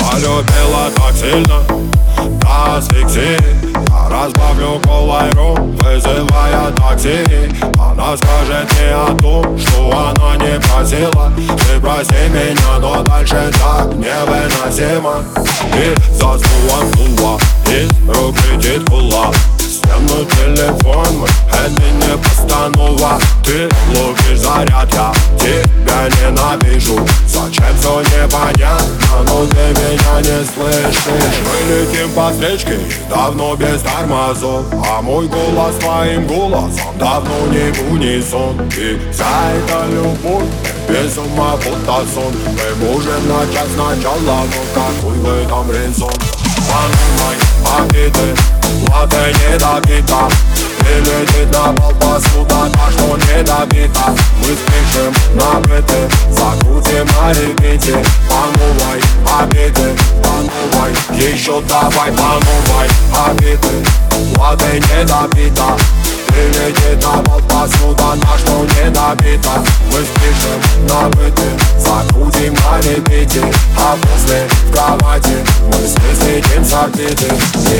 полюбила так сильно, до секси. Я разбавлю колой ром, вызывая такси. Она скажет мне о том, что она не просила. Ты прости меня, но дальше так невыносимо. И заснула мула, из рук летит кулак. Стену телефон мой, это не постанова. Ты лупишь заряд, я тебя ненавижу. Зачем все непонятно, но ты меня не слышишь. Мы летим по встречке, давно без тормозов. А мой голос твоим голосом давно не в унисон. И вся эта любовь без ума будто сон. Мы можем начать сначала, но какой в этом резон? Подумай, обиды, латте не добита. И летит на пол посуда, так что не добита. Мы спешим на быты, закрутим на репите. Подумай, обиды, подумай, еще давай. Подумай, обиды, латте не добита. И летит на пол посуда, так что не добита. Мы спешим на быты, закрутим на репите. А после в кровати мы слетим с орбиты.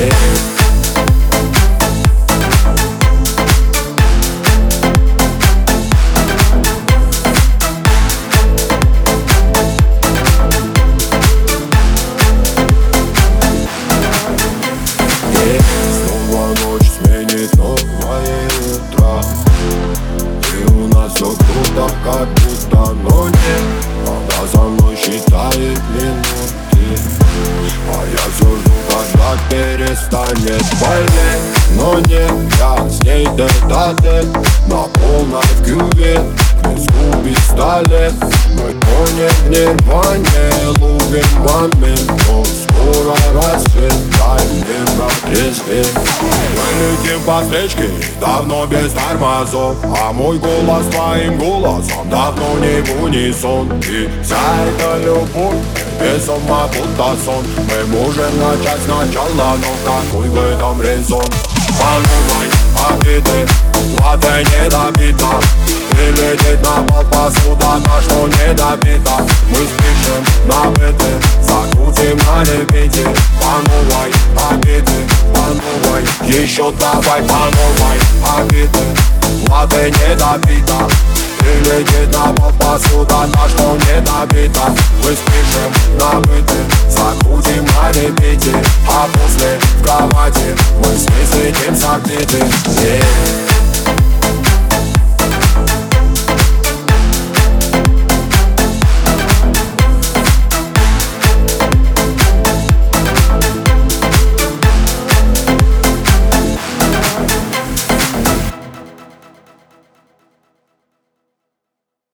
Снова ночь сменит новое утро. И у нас все круто, как будто, но нет. Она за мной считает минуты, а я все жду, когда перестанет болеть. Но нет, я с ней тет-а-тет, на полной в кювет, к виску пистолет. Мы тонем в нирване, ловим момент, но скоро рассвет, дай мне протрезветь. Мы летим по встречке, давно без тормозов. А мой голос твоим голосом давно не в унисон. И вся эта любовь без ума будто сон. Мы можем начать сначала, но какой в этом резон? Подумай, обиды, латте не добита. И летит на пол посуда, так что не добита. Мы спешим на быты, закрутим на репите. Подумай, обиды, подумай, еще давай. Подумай, обиды, латте не добита. И летит на пол посуда, так что не добита. Мы спешим на быты, закрутим на репите. А после в кровати мы слетим с орбиты.